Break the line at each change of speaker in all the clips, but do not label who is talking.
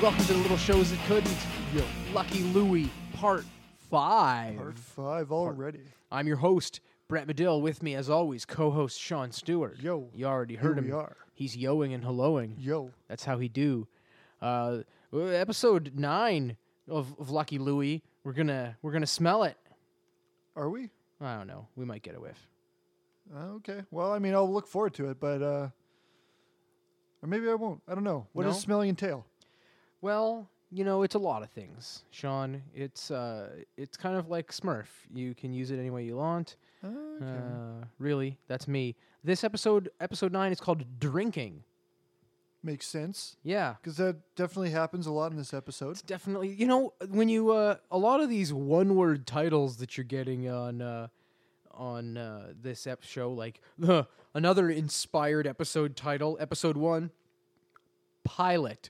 Welcome to the Little Shows That Couldn't.
Yo.
Lucky Louie, Part 5.
Part 5 already.
I'm your host, Brett Medill. With me, as always, co-host Sean Stewart.
Yo.
You already heard
Here
him.
we are.
He's yoing and helloing.
Yo.
That's how he do. Episode 9 of Lucky Louie. We're gonna smell it.
Are we?
I don't know. We might get a whiff.
Okay. Well, I mean, I'll look forward to it, but or maybe I won't. I don't know. What does
No?
smelling entail?
Well, you know, it's a lot of things, Sean. It's kind of like Smurf. You can use it any way you want.
Okay.
Really, that's me. This episode 9, is called Drinking.
Makes sense.
Yeah.
Because that definitely happens a lot in this episode.
It's definitely, you know, when you a lot of these one-word titles that you're getting on this show, like another inspired episode title, episode 1, Pilot.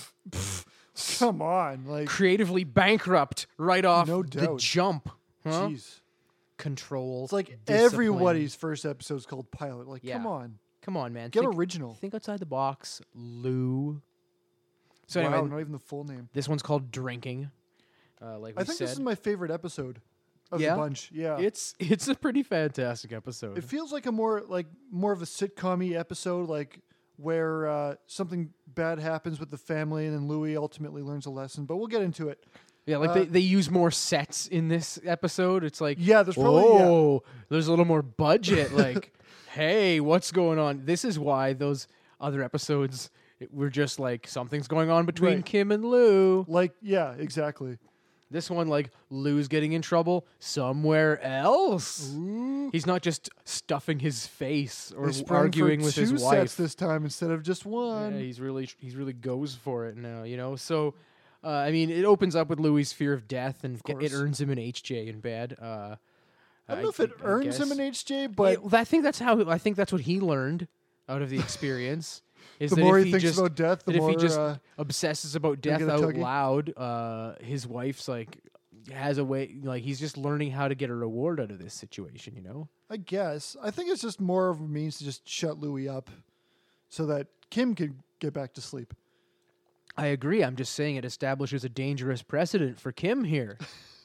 Come on. Like,
Creatively bankrupt right off
No
the
doubt.
jump. Huh?
jeez.
Control.
It's like
discipline.
everybody's first episode's called Pilot. Like,
Yeah.
come on.
Come on, man.
Get
think,
original.
Think outside the box, Lou. So
wow,
anyway,
not even the full name.
this one's called Drinking. Like we
I think
said,
this is my favorite episode of
Yeah?
the bunch. Yeah.
it's a pretty fantastic episode.
It feels like more of a sitcom-y episode, like where something bad happens with the family, and then Louis ultimately learns a lesson. But we'll get into it.
Yeah, like they use more sets in this episode. It's like,
Yeah, there's probably
there's a little more budget. Like, hey, what's going on? This is why those other episodes were just like something's going on between
Right.
Kim and Lou.
exactly.
This one, like, Lou's getting in trouble somewhere else.
Ooh.
He's not just stuffing his face or
They sprang
arguing
for
with his
two
wife.
sets this time instead of just one.
Yeah, he's really goes for it now, you know. So, I mean, it opens up with Louis' fear of death, and
course.
it earns him an HJ in bed.
I don't know if it earns him an
guess.
HJ, but
I think that's what he learned out of the experience. Is
the
that
more
if
he thinks
just,
about death, the
that
more
if he just obsesses about
he'll
death
get a
out
tuggy.
loud, his wife's like has a way, like he's just learning how to get a reward out of this situation, you know?
I guess. I think it's just more of a means to just shut Louis up so that Kim can get back to sleep.
I agree. I'm just saying it establishes a dangerous precedent for Kim here.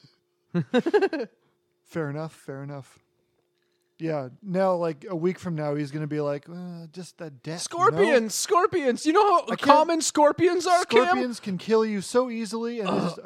Fair enough. Yeah, now, like, a week from now, he's going to be like, just that death.
Scorpions. You know how
can't-
common scorpions are, Kim?
Scorpions can kill you so easily, and just,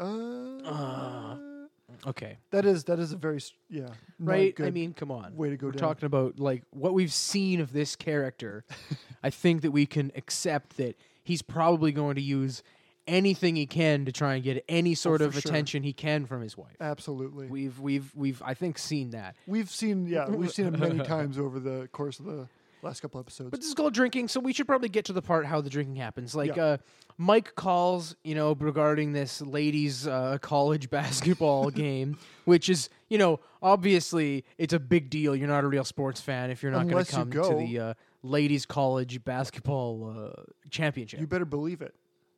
Okay.
that is a very, not
Right?
good
I mean, come on.
way to go
We're
down.
talking about, like, what we've seen of this character. I think that we can accept that he's probably going to use anything he can to try and get any sort
for
of
sure.
attention he can from his wife.
Absolutely.
We've I think seen that.
We've seen it many times over the course of the last couple episodes.
But this is called drinking, so we should probably get to the part how the drinking happens. Like,
Yeah.
Mike calls, you know, regarding this ladies' college basketball game, which is, you know, obviously it's a big deal. You're not a real sports fan if you're not going
Unless
to
you
come to
go.
the ladies' college basketball championship.
You better believe it.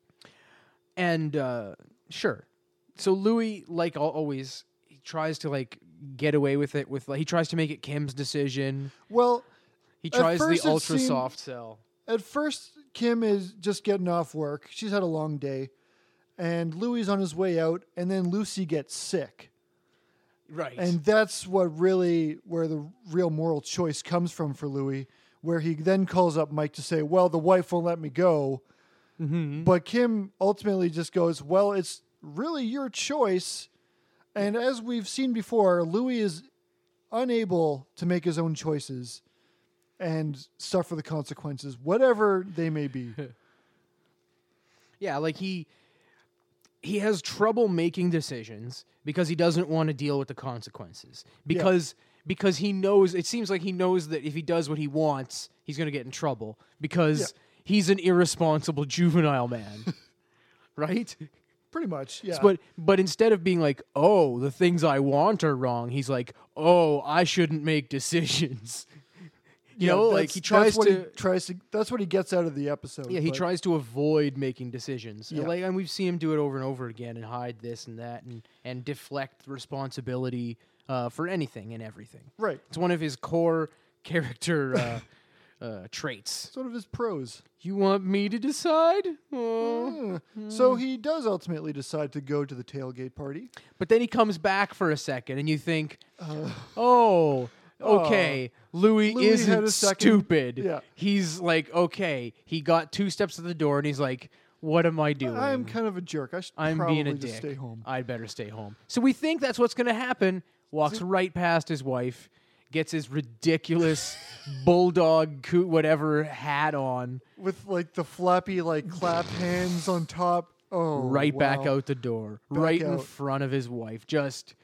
And sure, so Louis, like always, he tries to like get away with it. He tries to make it Kim's decision.
Well,
He
At
tries the
first it
ultra
seemed-
soft sell.
at first, Kim is just getting off work. She's had a long day. And Louis is on his way out, and then Lucy gets sick.
Right.
And that's where the real moral choice comes from for Louis, where he then calls up Mike to say, well, the wife won't let me go.
Mm-hmm.
But Kim ultimately just goes, well, it's really your choice. And as we've seen before, Louis is unable to make his own choices and suffer the consequences, whatever they may be.
Yeah, like he has trouble making decisions because he doesn't want to deal with the consequences. Because he knows, it seems like he knows that if he does what he wants, he's going to get in trouble because he's an irresponsible juvenile man. Right?
Pretty much, yeah.
But instead of being like, "Oh, the things I want are wrong," he's like, "Oh, I shouldn't make decisions." You know, like he tries to
that's what he gets out of the episode.
Yeah, he
but-
tries to avoid making decisions.
Yeah.
And we've seen him do it over and over again and hide this and that and deflect responsibility for anything and everything.
Right.
It's one of his core character traits.
Sort of his pros.
You want me to decide? Oh.
So he does ultimately decide to go to the tailgate party.
But then he comes back for a second, and you think, oh, okay, Louis
Louis had
isn't
a second.
stupid.
Yeah.
He's like, okay, he got 2 steps to the door, and he's like, what am I doing?
I'm kind of a jerk. I should
I'm
probably
being a
just
dick.
stay home.
I'd better stay home. So we think that's what's going to happen. Walks right past his wife, gets his ridiculous bulldog whatever hat on,
With like the flappy like clap hands on top. Oh,
right back
wow.
out the door, right in
out.
front of his wife. Just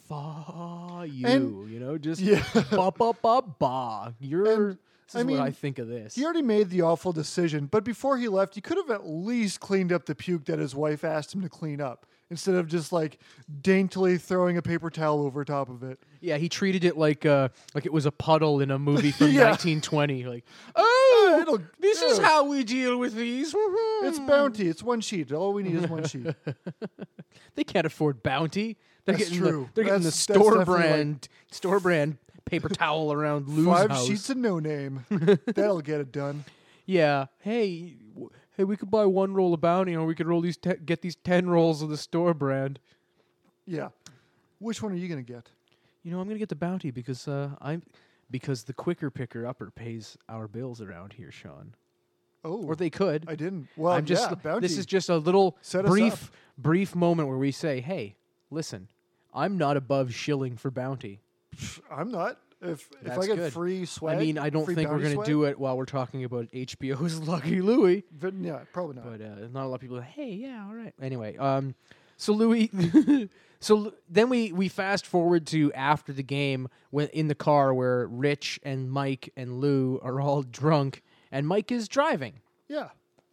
you,
And-
just
Yeah.
ba ba ba ba. You're. This is
I mean,
what I think of this.
He already made the awful decision, but before he left, he could have at least cleaned up the puke that his wife asked him to clean up, instead of just like daintily throwing a paper towel over top of it.
Yeah, he treated it like it was a puddle in a movie from
Yeah.
1920. Like, oh,
it'll-
this is
yeah.
how we deal with these.
It's Bounty. It's one sheet. All we need is one sheet.
They can't afford Bounty. They're
That's
getting
true.
they're getting the
That's definitely
store brand paper towel around Lou's
5
house.
sheets of no name. That'll get it done.
Yeah. Hey, we could buy 1 roll of Bounty, or we could roll get these 10 rolls of the store brand.
Yeah. Which one are you gonna get?
You know, I'm gonna get the Bounty because because the quicker picker upper pays our bills around here, Sean.
Oh,
Or they could.
I didn't. Well,
I'm just.
yeah, Bounty.
This is just a little
Set us up.
brief moment where we say, "Hey, listen, I'm not above shilling for Bounty."
I'm not. If
That's
I get
good.
free swag,
I mean, I don't
free
think we're
Bounty
going to
swag,
do it while we're talking about HBO's Lucky Louie,
But yeah, probably not.
but not a lot of people are like, "Hey, yeah, all right." Anyway, so Louis, then we fast forward to after the game when in the car where Rich and Mike and Lou are all drunk and Mike is driving.
Yeah.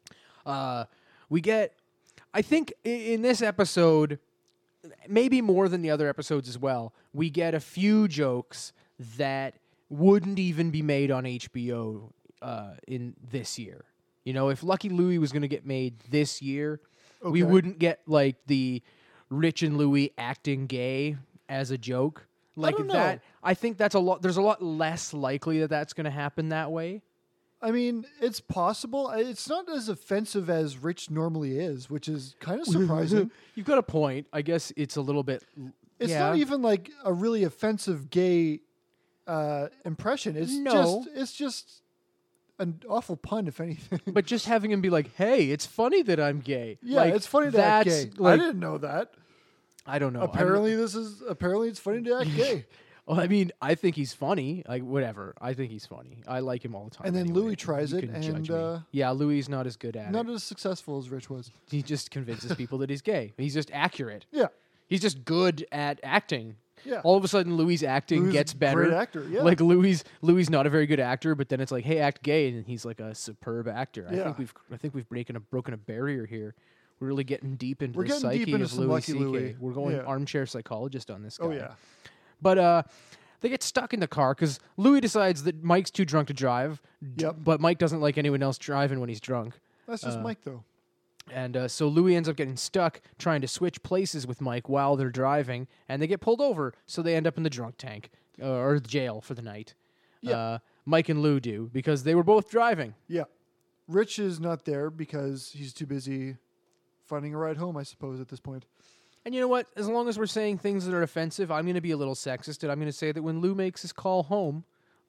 We get, I think in this episode, maybe more than the other episodes as well, we get a few jokes that wouldn't even be made on HBO in this year. You know, if Lucky Louie was going to get made this year, we
Okay.
wouldn't get like the Rich and Louie acting gay as a joke. Like
don't know.
that, I think that's a lot. There's a lot less likely that that's going to happen that way.
I mean, it's possible. It's not as offensive as Rich normally is, which is kind of surprising.
You've got a point. I guess it's a little bit.
It's
yeah.
not even like a really offensive gay impression. It's just an awful pun, if anything.
But just having him be like, "Hey, it's funny that I'm gay."
Yeah,
Like,
it's funny to act
that's,
gay. I
Like,
didn't know that.
I don't know.
Apparently it's funny to act gay.
Well, I mean, I think he's funny. Like, whatever. I think he's funny. I like him all the time.
And then
anyway.
Louis tries
You
it,
can judge
and
me. Yeah, Louis not as good at
not
it.
as successful as Rich was.
He just convinces people that he's gay. He's just accurate.
Yeah.
He's just good at acting.
Yeah.
All of a sudden, Louis' acting
Louis is
gets
a
better.
great actor, yeah.
Like Louis not a very good actor, but then it's like, hey, act gay, and he's like a superb actor.
Yeah.
I think we've broken a barrier here. We're really getting deep into
We're
the
getting
psyche
deep into
of
some
Louis
Lucky
C.K.
Louis.
We're going
Yeah.
armchair psychologist on this guy.
Oh yeah.
But they get stuck in the car because Louis decides that Mike's too drunk to drive.
Yep.
But Mike doesn't like anyone else driving when he's drunk.
That's just Mike though.
And so Louis ends up getting stuck trying to switch places with Mike while they're driving, and they get pulled over, so they end up in the drunk tank or the jail for the night.
Yeah.
Mike and Lou do because they were both driving.
Yeah. Rich is not there because he's too busy finding a ride home, I suppose, at this point.
And you know what? As long as we're saying things that are offensive, I'm going to be a little sexist, and I'm going to say that when Lou makes his call home,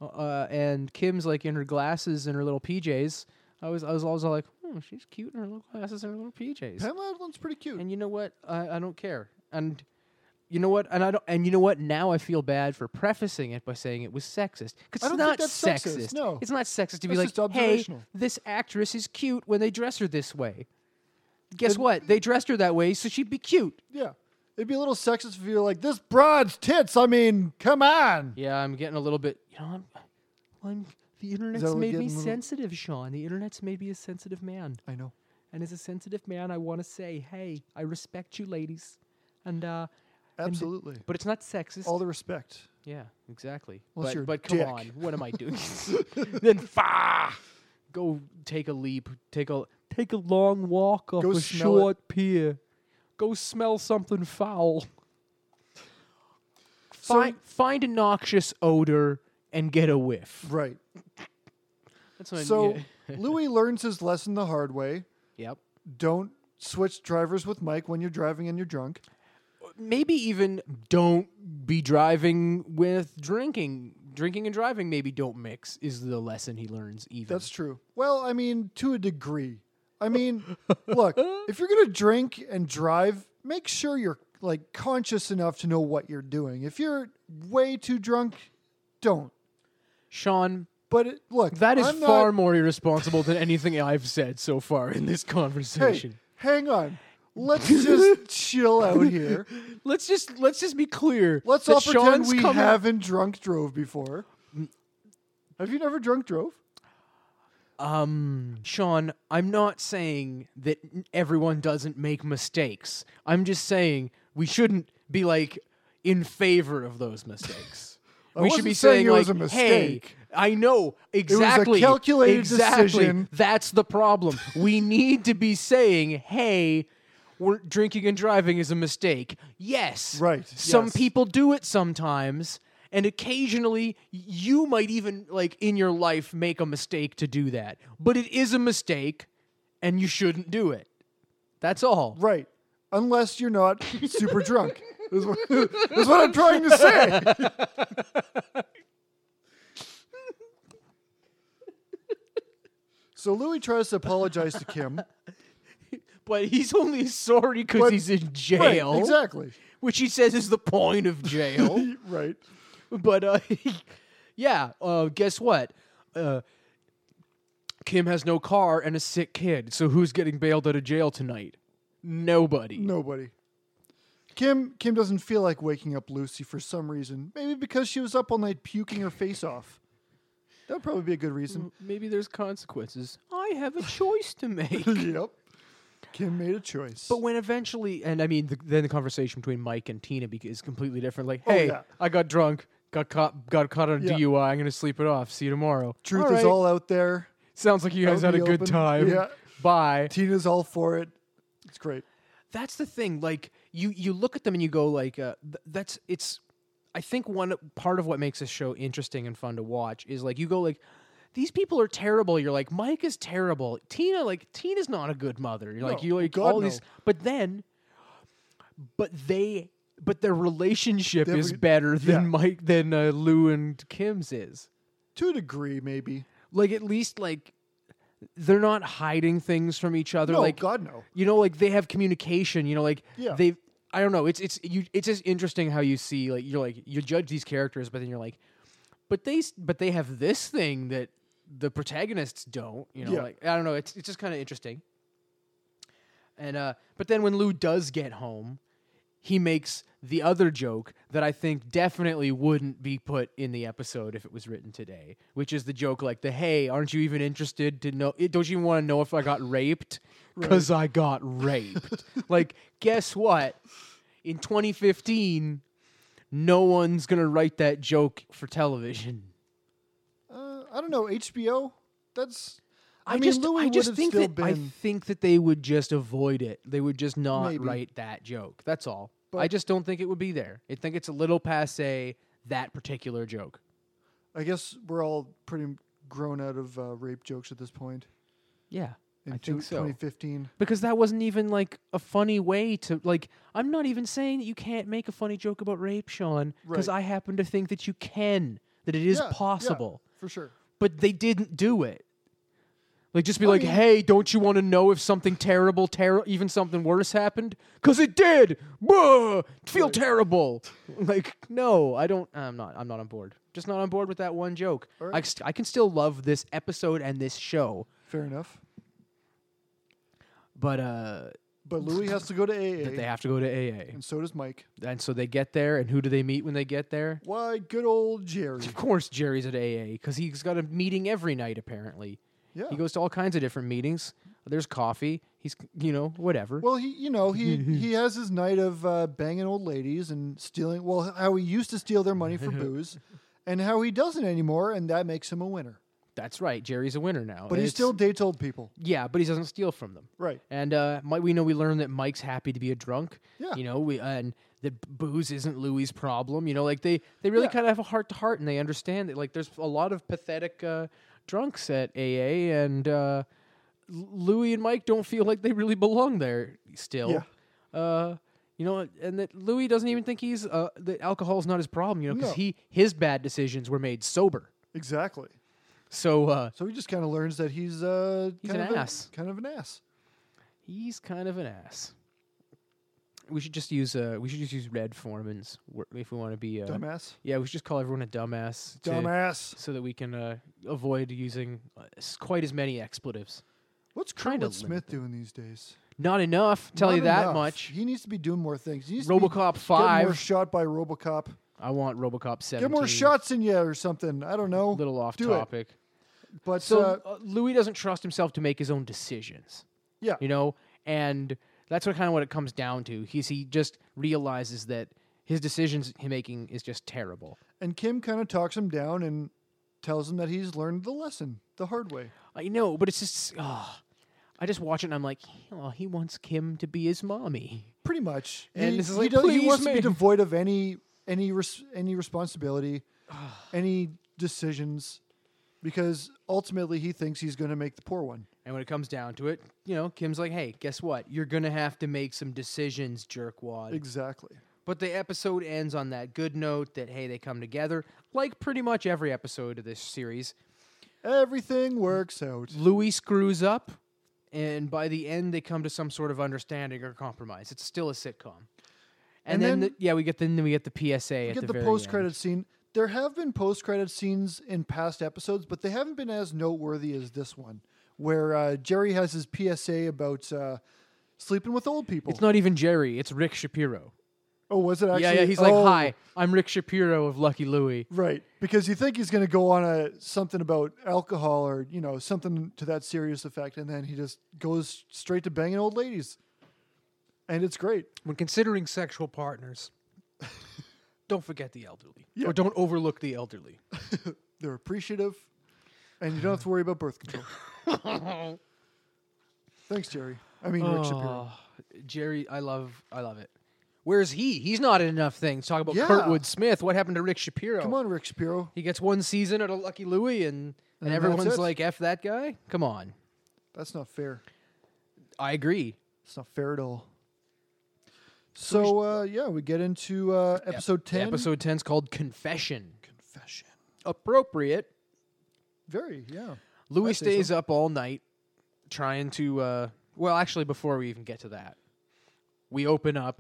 and Kim's like in her glasses and her little PJs, I was always all like, she's cute in her little glasses and her little PJs.
Pamela Adlin's pretty cute.
And you know what? I don't care. And you know what? And I don't. And you know what? Now I feel bad for prefacing it by saying it was sexist because
I
it's
don't
not
think that's
sexist.
sexist, no.
It's not sexist to be
That's
like,
just
"Hey,
observational."
this actress is cute when they dress her this way." Guess what? They dressed her that way, so she'd be cute.
Yeah. It'd be a little sexist if you were like, this broad's tits. I mean, come on.
Yeah, I'm getting a little bit. You know, the internet's
that
made me
getting a little-
sensitive, Sean. The internet's made me a sensitive man.
I know.
And as a sensitive man, I want to say, hey, I respect you, ladies. And
Absolutely.
but it's not sexist.
All the respect.
Yeah, exactly.
Unless you're a
But come
dick.
on, what am I doing? Then go take a leap, take a long walk up
Go
a
smell it.
short pier. Go smell something foul.
So-
Find a noxious odor and get a whiff.
Right.
That's what
So
yeah.
Louis learns his lesson the hard way.
Yep.
Don't switch drivers with Mike when you're driving and you're drunk.
Maybe even don't be driving with drinking. Drinking and driving maybe don't mix is the lesson he learns even.
That's true. Well, I mean, to a degree. I mean, look, if you're going to drink and drive, make sure you're like conscious enough to know what you're doing. If you're way too drunk, don't.
Sean,
But look,
that is
I'm
far
not,
more irresponsible than anything I've said so far in this
Hey,
conversation.
hang on. Let's just chill out here.
Let's just be clear.
Let's
that
all pretend
Sean's
we
coming-
haven't drunk drove before. Have you never drunk drove?
Sean, I'm not saying that everyone doesn't make mistakes. I'm just saying we shouldn't be like in favor of those mistakes.
I
We should
wasn't
be
saying
saying
it was
like,
a mistake.
"Hey, I know
a
exactly.
calculated
exactly.
decision.
That's the problem. We need to be saying, "Hey, we're drinking and driving is a mistake." Yes,
Right,
Some
yes.
people do it sometimes, and occasionally you might even like in your life make a mistake to do that. But it is a mistake, and you shouldn't do it. That's all.
Right. Unless you're not super drunk. Is what I'm trying to say. So Louis tries to apologize to Kim.
But he's only sorry because
But-
he's in
Right,
jail,
exactly.
which he says is the point of jail.
Right.
But yeah, guess what? Kim has no car and a sick kid. So who's getting bailed out of jail tonight? Nobody.
Nobody. Kim doesn't feel like waking up Lucy for some reason. Maybe because she was up all night puking her face off. That would probably be a good reason.
Maybe there's consequences. I have a choice to make.
Yep. Kim made a choice.
But when eventually, and I mean, then the conversation between Mike and Tina is completely different. Like,
Oh,
hey,
yeah.
I got drunk, got caught on
Yeah.
DUI. I'm gonna sleep it off. See you tomorrow.
Truth
All
is
right.
all out there.
Sounds like you guys
Out
had
in
a
the
good
open.
time.
Yeah.
Bye.
Tina's all for it. It's great.
That's the thing. Like you look at them and you go like, it's. I think one part of what makes this show interesting and fun to watch is like you go like, these people are terrible. You're like, Mike is terrible. Tina's not a good mother. You're like,
No,
you like
God,
all
no.
these, but their relationship is
Every-
better than
yeah.
than Lou and Kim's is.
To a degree, maybe.
Like at least like they're not hiding things from each other.
No,
like
God, no.
you know, like they have communication. You know, like
Yeah.
they. I don't know. It's just interesting how you see like you judge these characters, but then you're like, but they have this thing that the protagonists don't. You know,
Yeah.
like I don't know. It's just kind of interesting. And but then when Lou does get home, he makes the other joke that I think definitely wouldn't be put in the episode if it was written today, which is the joke like the, hey, aren't you even interested to know? Don't you even want to know if I got raped? Because I got raped. Like, guess what? In 2015, no one's going to write that joke for television.
I don't know. HBO? That's... I mean,
just,
Louis
I
would
just
have
think
still
that I
been...
think that they would just avoid it. They would just not
Maybe.
write that joke. That's all.
But-
I just don't think it would be there. I think it's a little passe, that particular joke.
I guess we're all pretty grown out of rape jokes at this point.
Yeah,
In
I think so.
2015.
Because that wasn't even like a funny way to like. I'm not even saying that you can't make a funny joke about rape, Sean. Because
Right.
I happen to think that you can, that it is
Yeah,
possible.
Yeah, for sure.
But they didn't do it. Like, just be
I
like,
mean-
hey, don't you want to know if something terrible, even something worse happened? Because it did. Buh! Feel
Right.
terrible. Like, no, I don't. I'm not on board. Just not on board with that one joke.
All right.
I can still love this episode and this show,
Fair enough.
but
But Louis has to go to AA.
that they have to go to AA.
And so does Mike.
And so they get there, and who do they meet when they get there?
Why, good old Jerry.
Of course, Jerry's at AA because he's got a meeting every night. Apparently,
Yeah.
he goes to all kinds of different meetings. There's coffee. He's whatever.
Well, he has his night of banging old ladies and stealing. Well, how he used to steal their money for booze, and how he doesn't anymore, and that makes him a winner.
That's right. Jerry's a winner now.
But
and
he
it's-
still dates old people.
yeah, but he doesn't steal from them.
Right.
And we learn that Mike's happy to be a drunk.
Yeah.
You know, and that booze isn't Louis' problem. You know, like they really
Yeah.
kind of have a heart to heart, and they understand that like there's a lot of pathetic drunks at AA, and Louis and Mike don't feel like they really belong there still.
Yeah.
You know, and that Louis doesn't even think he's that alcohol's not his problem. You know, because
No.
his bad decisions were made sober.
Exactly.
So
So he just kind of learns that he's
an
kind of
ass.
kind of an ass.
he's kind of an ass. We should just use Red Foreman's if we want to be
Dumbass.
Yeah, we should just call everyone a dumbass.
Dumbass.
So that we can avoid using quite as many expletives.
What's
Trying to
Kurtwood Smith doing these days?
Not enough. Tell
Not
you that
enough.
much.
He needs to be doing more things. He needs to be
RoboCop
getting
5.
more shot by RoboCop.
I want RoboCop 17.
Get more shots in you or something. I don't know.
Little off
Do it.
topic.
But
So Louis doesn't trust himself to make his own decisions.
yeah,
You know, and that's what it comes down to. He just realizes that his decisions he making is just terrible.
and Kim kind of talks him down and tells him that he's learned the lesson the hard way.
I know, but it's just I just watch it and I'm like, oh, he wants Kim to be his mommy.
Pretty much.
And
he,
this is
he
like,
does- he
please,
wants to be
man.
devoid of any responsibility, any decisions, because ultimately he thinks he's going to make the poor one.
And when it comes down to it, you know, Kim's like, hey, guess what? You're gonna have to make some decisions, jerkwad.
Exactly.
But the episode ends on that good note that hey, they come together, like pretty much every episode of this series.
Everything works out.
Louis screws up, and by the end, they come to some sort of understanding or compromise. It's still a sitcom. And then, we get the PSA
We
at
get
the
the
very
post-credit
end.
scene. There have been post-credit scenes in past episodes, but they haven't been as noteworthy as this one, where Jerry has his PSA about sleeping with old people.
It's not even Jerry; it's Rick Shapiro.
Oh, was it actually?
Yeah. He's like,
Oh,
"Hi, I'm Rick Shapiro of Lucky Louie."
Right, because you think he's going to go on something about alcohol or something to that serious effect, and then he just goes straight to banging old ladies, and it's great.
When considering sexual partners, don't forget the elderly,
Yeah.
or don't overlook the elderly.
They're appreciative, and you don't have to worry about birth control. Thanks, Jerry. I mean, Rick Shapiro.
Oh, Jerry, I love it. Where's he? He's not in enough things. Talk about
Yeah.
Kurtwood Smith. What happened to Rick Shapiro?
Come on, Rick Shapiro.
He gets one season at a Lucky Louie, and
And that's
everyone's
it.
like, "F that guy." Come on.
That's not fair.
I agree.
It's not fair at all. So, we get into episode 10.
Episode 10's called Confession.
Confession.
Appropriate.
Very, yeah.
Louis
I'd say
stays
so.
up all night trying to. Well, actually, before we even get to that, we open up.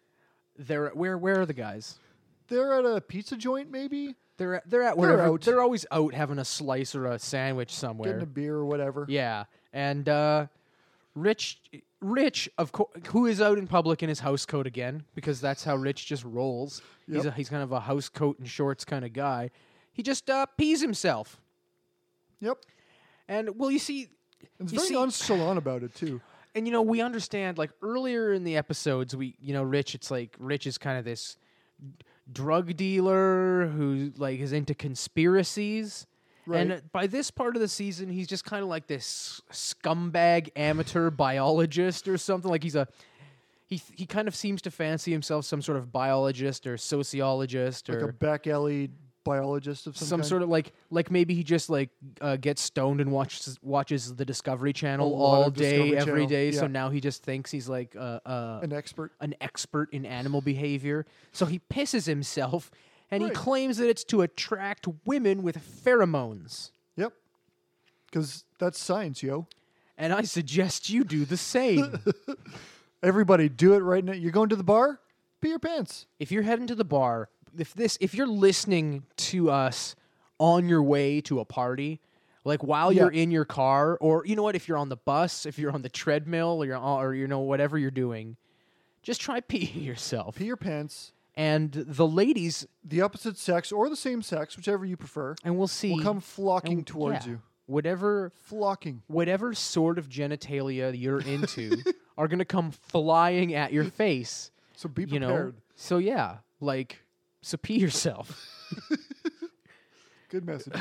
Where are the guys?
They're at a pizza joint, maybe?
They're at wherever.
out.
They're always out having a slice or a sandwich somewhere.
Getting a beer or whatever.
Yeah, and Rich, of course, who is out in public in his house coat again, because that's how Rich just rolls.
Yep.
He's kind of a house coat and shorts kind of guy. He just pees himself,
Yep.
and well, you see,
It's
You
very
see-
nonchalant about it, too.
and we understand like earlier in the episodes, Rich is kind of this drug dealer who like is into conspiracies.
Right.
And by this part of the season, he's just kind of like this scumbag amateur biologist or something. Like he kind of seems to fancy himself some sort of biologist or sociologist
Like a
or
back alley biologist of some kind.
sort of like maybe he just like gets stoned and watches the Discovery Channel
A lot
all
of
day
Discovery
every
Channel,
day. So
yeah.
now he just thinks he's like
An expert.
an expert in animal behavior. So he pisses himself. And
Right.
he claims that it's to attract women with pheromones.
Yep. Because that's science, yo.
And I suggest you do the same.
Everybody, do it right now. You're going to the bar? Pee your pants.
If you're heading to the bar, if you're listening to us on your way to a party, like while
Yeah.
you're in your car, or you know what, if you're on the bus, if you're on the treadmill, or whatever you're doing, just try peeing yourself.
Pee your pants.
And the ladies,
The opposite sex or the same sex, whichever you prefer,
and we'll see,
will come flocking
and-
towards
yeah,
you.
Whatever
Flocking.
sort of genitalia you're into are going to come flying at your face.
So be
You know?
prepared.
So yeah, so pee yourself.
Good message.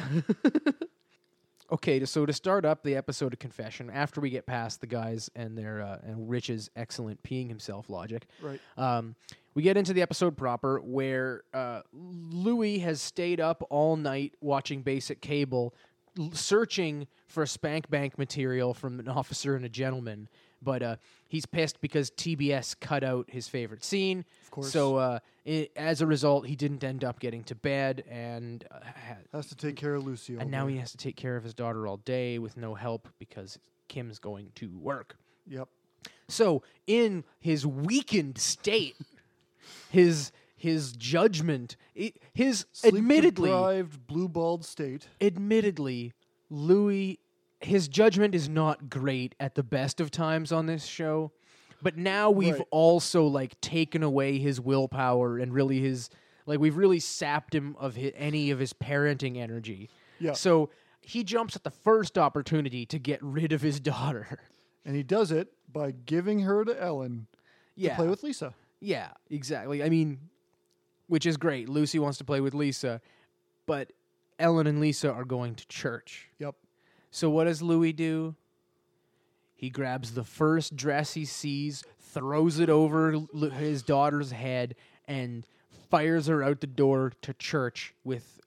Okay, so to start up the episode of Confession, after we get past the guys and their and Rich's excellent peeing himself logic,
Right.
we get into the episode proper where Louis has stayed up all night watching basic cable, searching for Spank Bank material from An Officer and a Gentleman, but he's pissed because TBS cut out his favorite scene.
Of course.
So as a result, he didn't end up getting to bed, and
Has to take care of Lucy. all
and now
day.
he has to take care of his daughter all day with no help because Kim's going to work.
Yep.
So in his weakened state, his judgment, his
Sleep-deprived, blue-balled state.
admittedly, Louis, his judgment is not great at the best of times on this show. But now we've
Right.
also like taken away his willpower and really we've really sapped him of any of his parenting energy.
Yeah.
So he jumps at the first opportunity to get rid of his daughter.
And he does it by giving her to Ellen
Yeah.
to play with Lisa.
Yeah, exactly. I mean, which is great. Lucy wants to play with Lisa, but Ellen and Lisa are going to church.
Yep.
So what does Louis do? He grabs the first dress he sees, throws it over his daughter's head, and fires her out the door to church with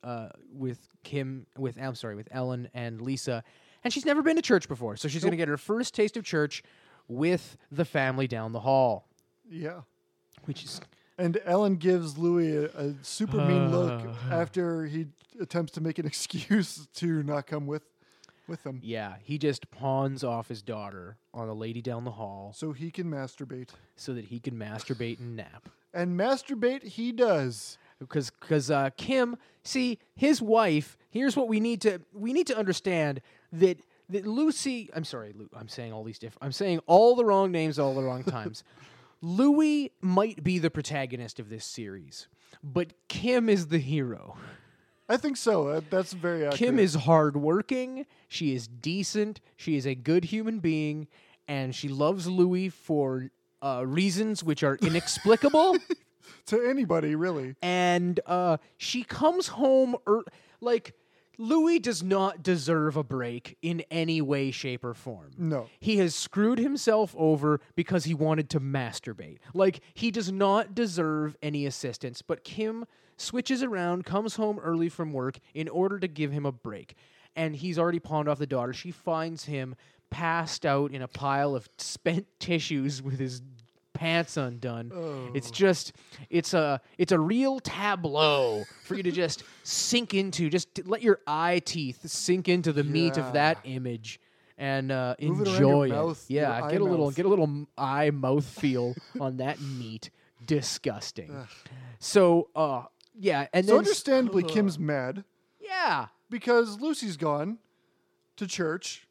Ellen and Lisa. And she's never been to church before, so she's going to get her first taste of church with the family down the hall,
Yeah.
which is
And Ellen gives Louis a super mean look after he attempts to make an excuse to not come with them.
yeah. He just pawns off his daughter on a lady down the hall
So he can masturbate.
so that he can masturbate and nap.
And masturbate he does.
Because Kim, see, his wife. Here's what we need to understand that Lucy. I'm sorry, I'm saying all these different. I'm saying all the wrong names all the wrong times. Louis might be the protagonist of this series, but Kim is the hero.
I think so. That's very accurate.
Kim is hardworking. She is decent. She is a good human being, and she loves Louis for reasons which are inexplicable.
to anybody, really.
And she comes home like Louis does not deserve a break in any way, shape, or form.
No.
He has screwed himself over because he wanted to masturbate. Like, he does not deserve any assistance, but Kim switches around, comes home early from work in order to give him a break. And he's already pawned off the daughter. She finds him passed out in a pile of spent tissues with his pants undone.
Oh.
It's a real tableau for you to just sink into. Just to let your eye teeth sink into the meat of that image and
Move it around
enjoy
your
it.
mouth,
Yeah,
your
get a
eye
little
mouth.
eye mouth feel on that meat. Disgusting. So yeah, and
So
then
understandably, Kim's mad
yeah.
because Lucy's gone to church,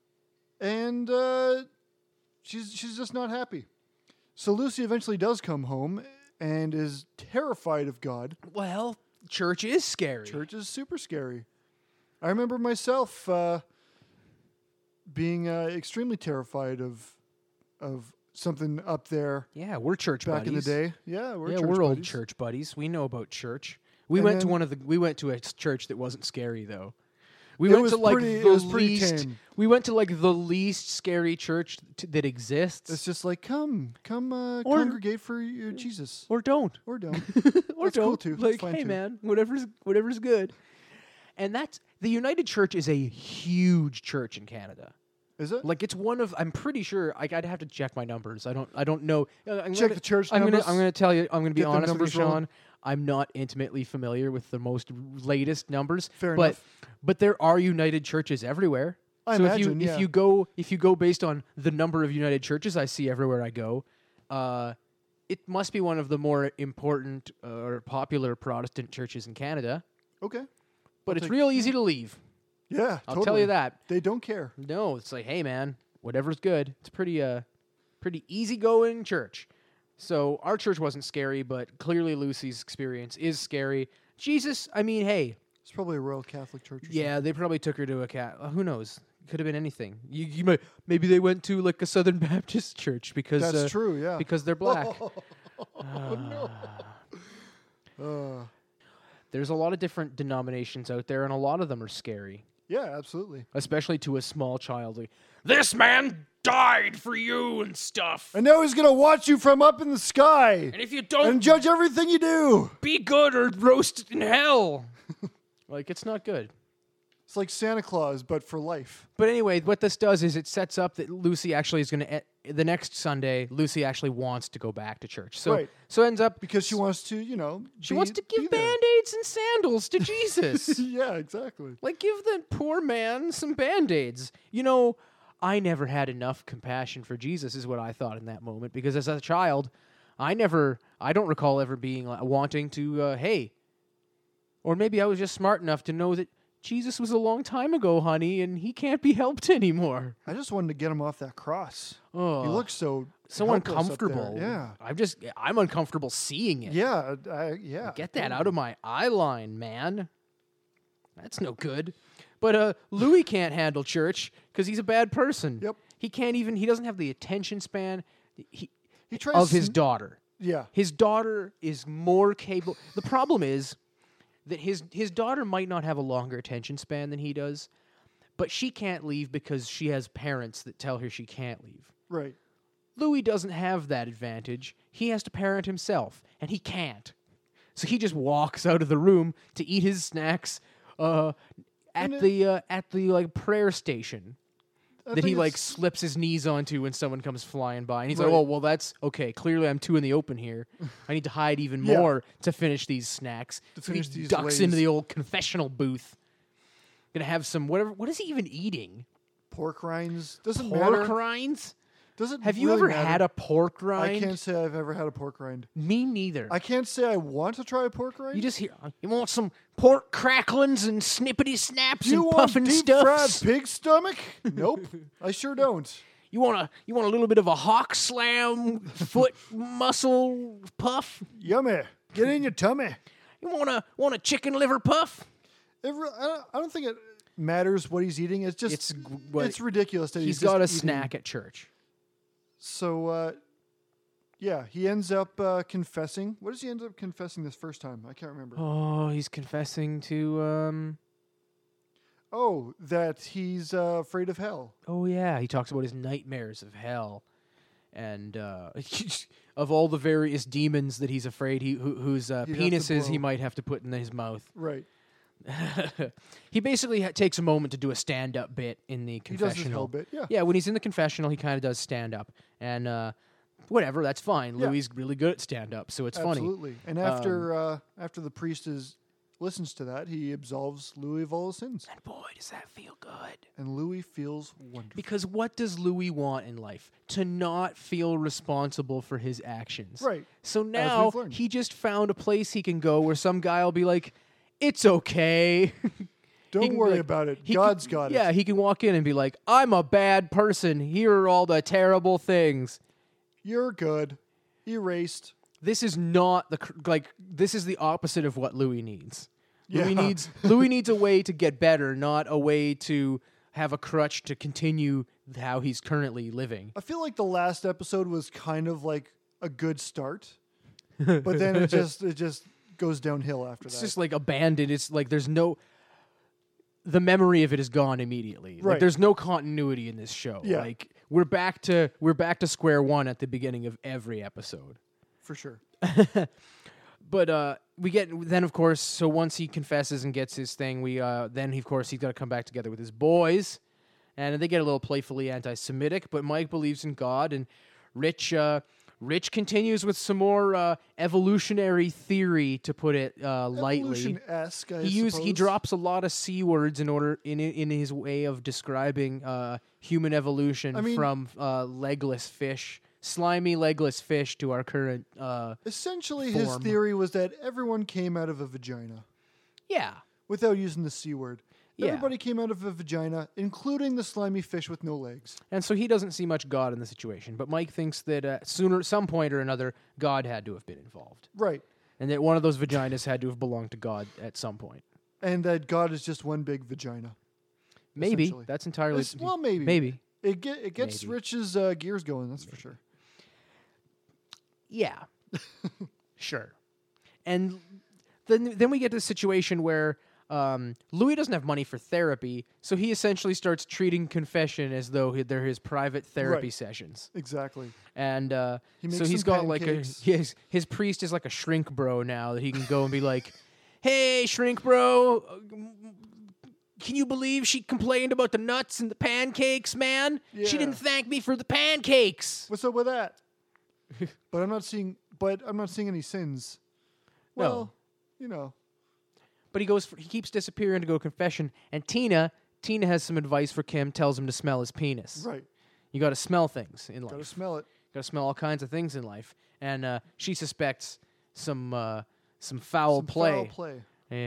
and she's just not happy. So Lucy eventually does come home and is terrified of God.
Well, church is scary.
Church is super scary. I remember myself being extremely terrified of something up there
Yeah, we're church
back
buddies.
in the day. Yeah, we're church
we're old
buddies.
church buddies. We know about church. We
And
went
then-
we went to a church that wasn't scary though. We
It
went
was
to like
pretty-
the
it was pretty
least.
tame.
We went to like the least scary church that exists,
It's just like come congregate for your Jesus,
or don't,
or don't.
or
That's
don't.
cool too. That's
Like,
fine
hey
too.
man, whatever's good. And that's the United Church is a huge church in Canada.
Is it?
Like it's one of, I'm pretty sure. I'd have to check my numbers. I don't know.
Check the church
I'm
numbers.
gonna tell you. I'm gonna be
Get the
honest with you,
numbers rolling.
Sean. I'm not intimately familiar with the most latest numbers.
Fair
but,
enough.
But there are United churches everywhere.
I
so
imagine,
if you go based on the number of United churches I see everywhere I go, it must be one of the more important or popular Protestant churches in Canada.
Okay.
But it's
take-
real easy to leave.
Yeah,
I'll tell you that.
They don't care.
No, it's like, hey man, whatever's good. It's pretty easygoing church. So our church wasn't scary, but clearly Lucy's experience is scary. Jesus, I mean, hey,
It's probably a Royal Catholic church. Or
yeah, they probably took her to a cat. Who knows? Could have been anything. You might, maybe they went to like a Southern Baptist church because
That's true. Yeah.
because they're black. There's a lot of different denominations out there, and a lot of them are scary,
Yeah, absolutely.
especially to a small child. Like, this man died for you and stuff.
And now he's gonna watch you from up in the sky
And if you don't
and judge everything you do.
be good or roast in hell. Like, it's not good.
It's like Santa Claus, but for life.
But anyway, what this does is it sets up that Lucy actually is going to the next Sunday. Lucy actually wants to go back to church, so
Right.
so ends up
Because she wants to,
she wants to give Band-Aids and sandals to Jesus.
Yeah, exactly.
Like, give the poor man some Band-Aids. I never had enough compassion for Jesus, is what I thought in that moment. Because as a child, I don't recall ever being wanting to, hey, or maybe I was just smart enough to know that Jesus was a long time ago, honey, and he can't be helped anymore.
I just wanted to get him off that cross.
Oh,
He looks so helpless up
uncomfortable.
there.
I'm uncomfortable seeing it.
Yeah. Yeah.
Get that out of my eye line, man. That's no good. But Louis can't handle church because he's a bad person.
Yep.
He doesn't have the attention span
He tries
of his daughter.
Yeah.
His daughter is more capable. The problem is that his daughter might not have a longer attention span than he does, but she can't leave because she has parents that tell her she can't leave.
Right.
Louis doesn't have that advantage. He has to parent himself, and he can't. So he just walks out of the room to eat his snacks at the prayer station that he slips his knees onto when someone comes flying by, and he's like,
Right.
"Oh, well, that's okay. Clearly, I'm too in the open here. I need to hide even
Yeah.
more to finish these snacks."
To
So
finish
he
these
ducks
lays.
into the old confessional booth. Gonna have some whatever. What is he even eating?
Pork rinds. Doesn't
Pork
matter.
rinds?
Doesn't
Have you
really
ever
matter.
had a pork rind?
I can't say I've ever had a pork rind.
Me neither.
I can't say I want to try a pork rind.
You just hear, you want some pork cracklings and snippety snaps
you
and
want
puffin'
deep fried
stuffs?
pig stomach? Nope. I sure don't.
You want a little bit of a hawk slam foot muscle puff?
Yummy. Get in your tummy.
You want a chicken liver puff?
I don't think it matters what he's eating. It's just it's ridiculous that
He's
he's
got a
just eating.
snack at church.
So yeah, he ends up confessing. What does he end up confessing this first time? I can't remember.
Oh, he's confessing to
Oh, that he's afraid of hell.
Oh yeah, he talks about his nightmares of hell, and of all the various demons that he's afraid whose penises he
blow.
might have to put in his mouth.
Right.
He basically takes a moment to do a stand-up bit in the
He
confessional.
does his hell bit. Yeah.
Yeah, when he's in the confessional, he kind of does stand-up, and whatever, that's fine.
Yeah.
Louis really good at stand-up, so it's funny.
Absolutely. And after the priest listens to that, he absolves Louis of all his sins.
And boy, does that feel good.
And Louis feels wonderful.
Because what does Louis want in life? To not feel responsible for his actions.
Right.
So now
we've learned.
he just found a place he can go where some guy will be like, "It's okay."
Don't
can be
worry
like-
about it.
he
God's
can-
got it.
Yeah, he can walk in and be like, "I'm a bad person. Here are all the terrible things."
You're good. Erased.
This is not this is the opposite of what Louis needs.
Yeah.
Louis needs a way to get better, not a way to have a crutch to continue how he's currently living.
I feel like the last episode was kind of like a good start, but then it just goes downhill after
It's
that.
just like abandoned. It's like the memory of it is gone immediately. Like
Right.
there's no continuity in this show.
Yeah.
Like we're back to square one at the beginning of every episode.
For sure.
But we get then of course. So once he confesses and gets his thing, then of course he's got to come back together with his boys, and they get a little playfully anti-Semitic. But Mike believes in God, and Rich continues with some more evolutionary theory, to put it lightly.
Evolution-esque, I
He
suppose.
drops a lot of C words in his way of describing human evolution from legless fish. Slimy legless fish to our current
Essentially, his
form.
theory was that everyone came out of a vagina
yeah.
without using the C word.
Yeah.
Everybody came out of a vagina, including the slimy fish with no legs.
And so he doesn't see much God in the situation, but Mike thinks that some point or another, God had to have been involved,
Right.
and that one of those vaginas had to have belonged to God at some point.
And that God is just one big vagina.
Maybe
Essentially.
that's entirely
Well, maybe.
maybe.
It gets
Maybe.
Rich's gears going, that's for sure.
Yeah, sure. And then we get to the situation where Louis doesn't have money for therapy, so he essentially starts treating confession as though they're his private therapy
Right.
sessions.
Exactly.
And so
makes
he's
some
got like
pancakes.
his priest is like a shrink bro now that he can go and be like, "Hey, shrink bro, can you believe she complained about the nuts and the pancakes, man?
Yeah.
She didn't thank me for the pancakes.
What's up with that? But I'm not seeing any sins. Well, you know.
But he keeps disappearing to go confession, and Tina has some advice for Kim, tells him to smell his penis.
Right.
You got to smell things in life.
Gotta smell it.
Got to smell all kinds of things in life, and she suspects some foul play.
Foul play.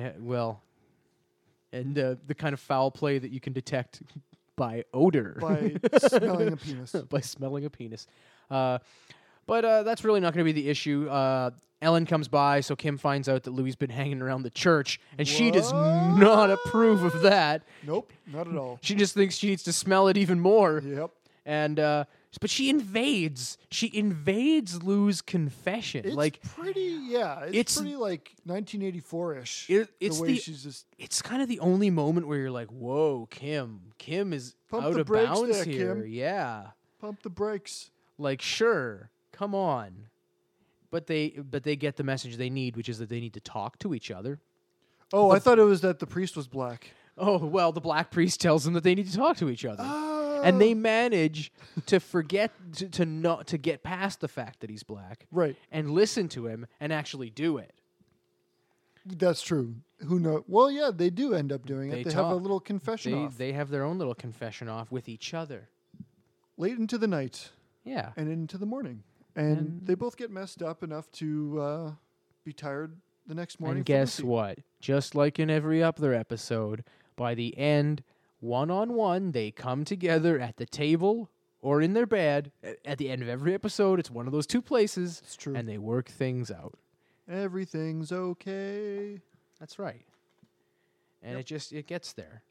And the kind of foul play that you can detect by odor.
By smelling a penis.
By smelling a penis. But that's really not going to be the issue. Ellen comes by, so Kim finds out that Louie's been hanging around the church, and she does not approve of that.
Nope, not at all.
She just thinks she needs to smell it even more.
Yep.
And but she invades Lou's confession.
It's pretty, it's pretty like 1984-ish.
It's
the way she's just.
It's kind of the only moment where you're like, "Whoa, Kim is
Pump
out
the
of
brakes
bounds
there,
here."
Kim.
Yeah,
Pump the brakes.
like sure, come on. But they get the message they need, which is that they need to talk to each other.
Oh, I thought it was that the priest was black.
Oh well, the black priest tells them that they need to talk to each other. And they manage to forget to get past the fact that he's black,
Right.
and listen to him and actually do it.
That's true. Who knows? Well, yeah, they do end up doing it. They have a
talk.
little confession off.
They have their own little confession off with each other.
Late into the night
Yeah,
and into the morning. And they both get messed up enough to be tired the next morning.
and
from
guess
sleep.
what? Just like in every other episode, by the end, one-on-one, they come together at the table or in their bed. At the end of every episode, it's one of those two places.
It's true.
And they work things out.
Everything's okay.
That's right. And it gets there.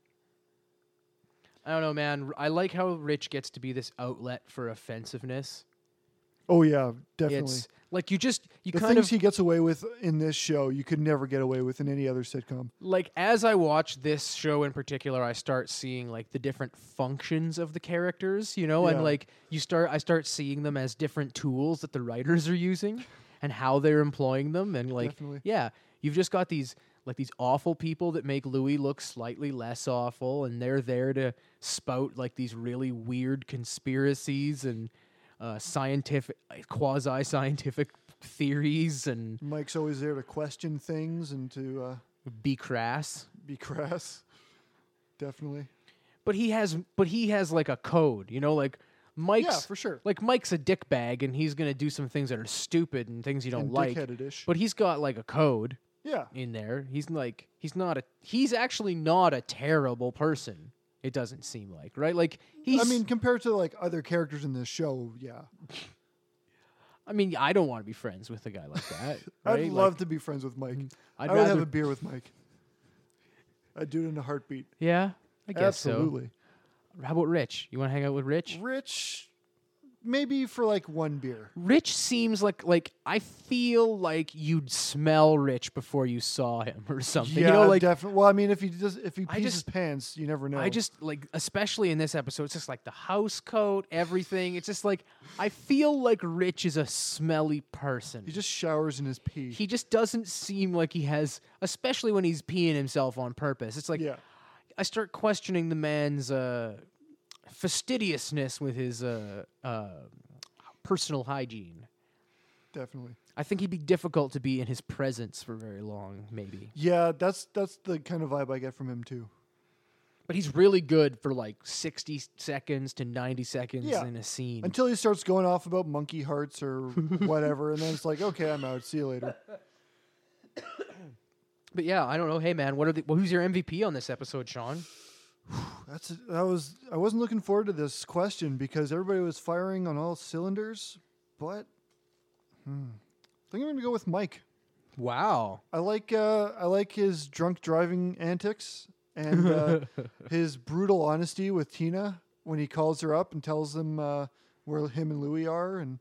I don't know, man. I like how Rich gets to be this outlet for offensiveness.
Oh, yeah, definitely.
It's like you
the
kind
things
of
he gets away with in this show, you could never get away with in any other sitcom.
like as I watch this show in particular, I start seeing like the different functions of the characters, and
Yeah.
like I start seeing them as different tools that the writers are using and how they're employing them, and like
Definitely.
yeah, you've just got these awful people that make Louis look slightly less awful, and they're there to spout like these really weird conspiracies and quasi-scientific theories and
Mike's always there to question things and to
be crass.
be crass. Definitely.
But he has like a code, like Mike's
Yeah, for sure.
Like Mike's a dickbag and he's gonna do some things that are stupid and things you don't
And
like.
dickheaded-ish.
But he's got like a code
Yeah.
in there. He's actually not a terrible person. It doesn't seem like, right? Like
I mean, compared to like other characters in this show, yeah.
I don't want to be friends with a guy like that. Right?
I'd love to be friends with Mike.
I'd
I would have
rather-
a beer with Mike. I'd do it in a heartbeat.
Yeah, I guess
Absolutely.
so. How about Rich? You want to hang out with Rich?
Rich, maybe for like one beer.
Rich seems like I feel like you'd smell Rich before you saw him or something.
Yeah, definitely. Well, I mean, if he
I
pees his
just-
pants, you never know.
I just like, especially in this episode, it's just like the house coat, everything. It's just like I feel like Rich is a smelly person.
he just showers in his pee.
He just doesn't seem like he has, especially when he's peeing himself on purpose. It's like
yeah.
I start questioning the man's fastidiousness with his personal hygiene.
Definitely.
I think he'd be difficult to be in his presence for very long, maybe.
Yeah, that's the kind of vibe I get from him too.
But he's really good for like 60 seconds to 90 seconds
Yeah.
in a scene.
Until he starts going off about monkey hearts or whatever, and then it's like, okay, I'm out. See you later.
But yeah, I don't know. Hey man, who's your MVP on this episode, Sean?
I wasn't looking forward to this question because everybody was firing on all cylinders, but I think I'm gonna go with Mike.
Wow.
I like his drunk driving antics and his brutal honesty with Tina when he calls her up and tells them where him and Louie are, and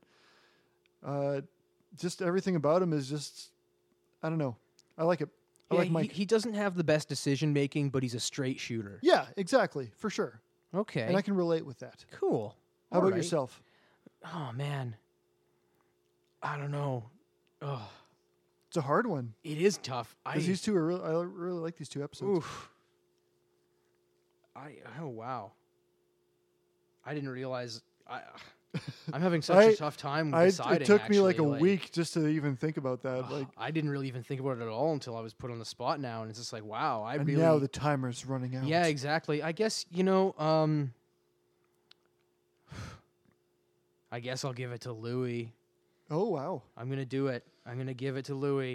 just everything about him is just, I don't know. I like it. I like Mike.
He doesn't have the best decision making, but he's a straight shooter.
Yeah, exactly, for sure.
Okay.
And I can relate with that.
Cool.
How
All
about
right.
yourself?
Oh man. I don't know. Oh,
It's a hard one
it is tough.
because these two are I really like these two episodes.
Oof. Oh wow. I didn't realize. I'm having such a tough time deciding.
It took me like a
actually.
week just to even think about that. Like,
I didn't really even think about it at all until I was put on the spot now, and it's just like, wow,
and now the timer's running out.
Yeah, exactly. I guess I guess I'll give it to Louis.
Oh wow.
I'm gonna do it. I'm gonna give it to Louis.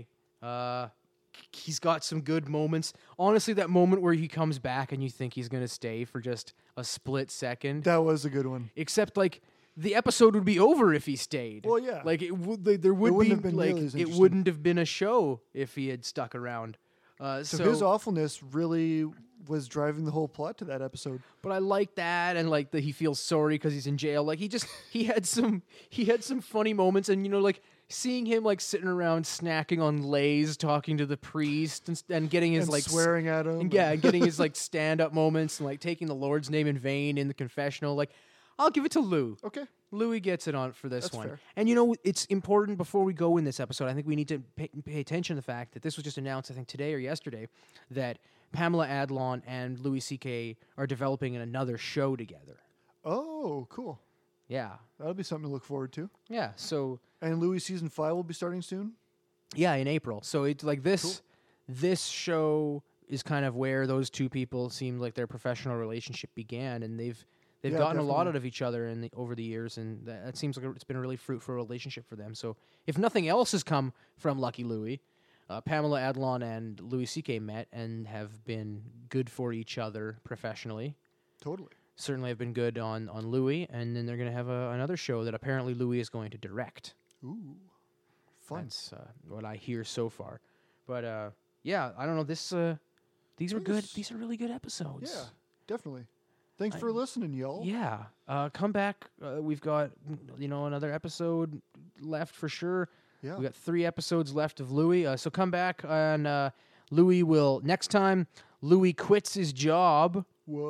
He's got some good moments. Honestly, that moment where he comes back and you think he's gonna stay for just a split second.
That was a good one.
Except like the episode would be over if he stayed.
Well, yeah.
Like it would. There would
wouldn't
be
have been
like
nearly as
it
interesting.
wouldn't have been a show if he had stuck around.
So his awfulness really was driving the whole plot to that episode.
But I like that, and like that he feels sorry because he's in jail. Like he had some funny moments, and like seeing him like sitting around snacking on Lay's, talking to the priest, and getting his
And
like
swearing at him.
and getting his like stand up moments, and like taking the Lord's name in vain in the confessional. Like, I'll give it to Lou.
Okay.
Louis gets it on for this
That's
one.
fair.
And it's important before we go in this episode. I think we need to pay attention to the fact that this was just announced, I think today or yesterday, that Pamela Adlon and Louis C.K. are developing another show together.
Oh, cool.
Yeah.
That'll be something to look forward to.
Yeah. So
And Louis season 5 will be starting soon.
yeah, in April. So it's like this. This show is kind of where those two people seemed like their professional relationship began, and they've
Yeah,
gotten a lot
definitely.
out of each other over the years, and that seems like it's been a really fruitful relationship for them. So if nothing else has come from Lucky Louie, Pamela Adlon and Louis C.K. met and have been good for each other professionally.
Totally.
Certainly have been good on Louis, and then they're going to have another show that apparently Louis is going to direct.
Ooh. Fun.
That's what I hear so far. But yeah, I don't know. These are good. These are really good episodes.
Yeah, definitely. Thanks for listening, y'all.
Yeah. Come back. We've got another episode left for sure.
Yeah.
We got 3 episodes left of Louis. So come back, and Louis will next time. Louis quits his job,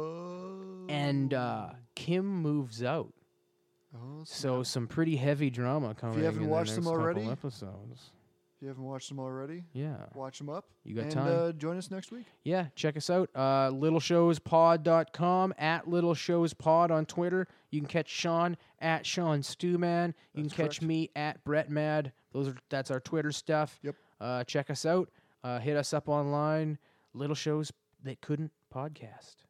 Whoa.
and Kim moves out.
Oh,
So some pretty heavy drama coming.
haven't
in
watched
the
them
next couple
already,
episodes.
if you haven't watched them already,
Yeah.
watch them up.
You got
and,
time.
join us next week.
Yeah, check us out. littleshowspod.com, at littleshowspod on Twitter. You can catch Sean at Sean Stewman. You
That's
can catch
correct.
me at Brett Mad. That's our Twitter stuff.
Yep.
Check us out. Hit us up online. Little Shows That Couldn't podcast.